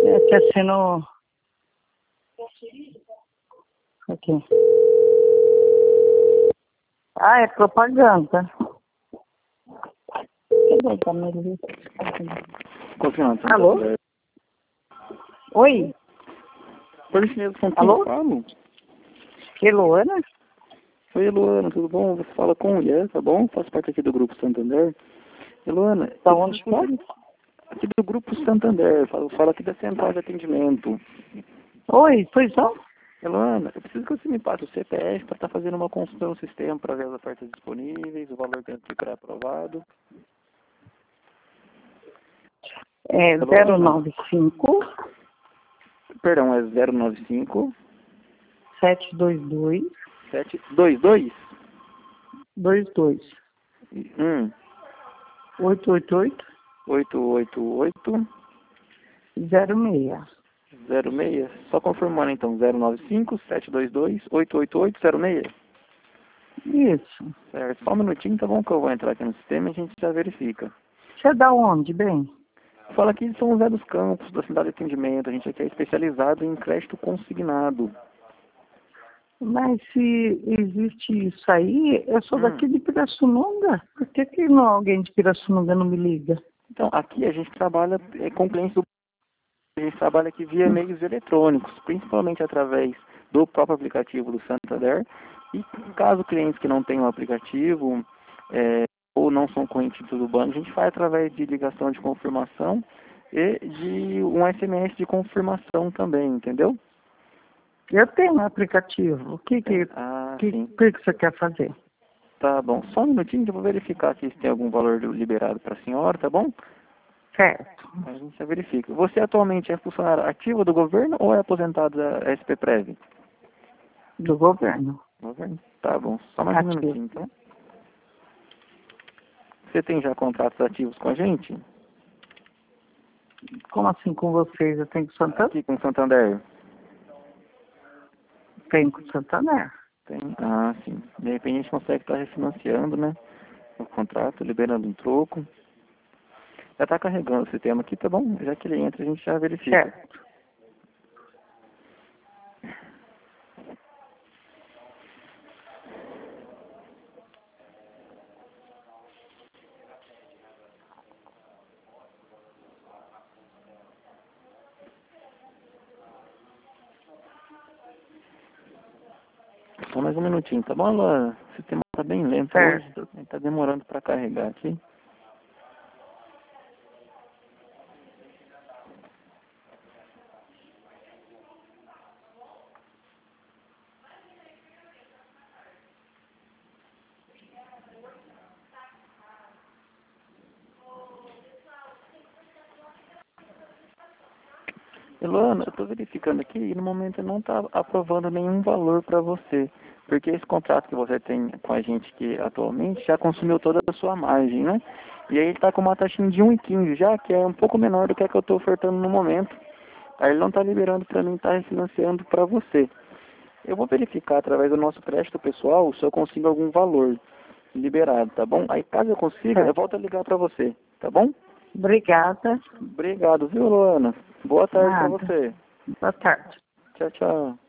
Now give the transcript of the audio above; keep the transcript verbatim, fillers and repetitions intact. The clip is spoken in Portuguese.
É que assinou... Aqui. Ah, é propaganda. Confiança. Alô? Oi? Por gentileza, com quem Alô? eu falo? Que Luana? Oi, Luana, tudo bom? Você fala com mulher, tá bom? Faço parte aqui do Grupo Santander. E, Luana, Da eu onde preciso- aqui do Grupo Santander, falo, falo aqui da Central de Atendimento. Oi, pois não? E, Luana, eu preciso que você me passe o C P F para estar fazendo uma consulta no sistema para ver as ofertas disponíveis, o valor que aqui pré-aprovado. É Alô, zero Ana? nove cinco, Perdão, é zero nove cinco, sete dois dois, sete dois dois, dois dois, um, oito oito oito, oito oito oito, zero seis. zero seis. Só confirmando então, zero nove cinco, sete dois dois, oito oito oito, zero seis. Isso. Certo, só um minutinho, tá bom, que eu vou entrar aqui no sistema e a gente já verifica. Você é da onde, bem? Fala aqui de São José dos Campos, da cidade de atendimento. A gente aqui é especializado em crédito consignado. Mas se existe isso aí, eu sou Hum. daqui de Pirassununga. Por que, que não, alguém de Pirassununga não me liga? Então, aqui a gente trabalha é, com clientes do... A gente trabalha aqui via meios eletrônicos, principalmente através do próprio aplicativo do Santander. E caso clientes que não tenham o aplicativo é, ou não são conhecidos do banco, a gente faz através de ligação de confirmação e de um S M S de confirmação também, entendeu? Eu tenho um aplicativo. O que que, Ah, que, sim. que, que você quer fazer? Tá bom. Só um minutinho que eu vou verificar aqui se tem algum valor liberado para a senhora, tá bom? Certo. A gente já verifica. Você atualmente é funcionário ativo do governo ou é aposentado da S P Prev? Do governo. Governo. Tá bom. Só mais um Ativo. minutinho, então. Você tem já contratos ativos com a gente? Como assim com vocês? Eu tenho com Santander? Aqui com o Santander? Tenho com Santander. Tem. Ah, sim. De repente a gente consegue estar refinanciando, né? O contrato, liberando um troco. Já está carregando o sistema aqui, tá bom? Já que ele entra, a gente já verifica. Certo. Só mais um minutinho, tá bom, Luana? O sistema tá bem lento Certo. hoje. Tá demorando para carregar aqui. Luana, eu estou verificando aqui e no momento não está aprovando nenhum valor para você. Porque esse contrato que você tem com a gente aqui atualmente já consumiu toda a sua margem, né? E aí ele está com uma taxinha de um vírgula quinze já, que é um pouco menor do que a que eu estou ofertando no momento. Aí ele não está liberando para mim, está refinanciando para você. Eu vou verificar através do nosso crédito pessoal se eu consigo algum valor liberado, tá bom? Aí caso eu consiga, eu volto a ligar para você, tá bom? Obrigada. Obrigado, viu, Luana? Boa tarde para Nada. você. Boa tarde. Tchau, tchau.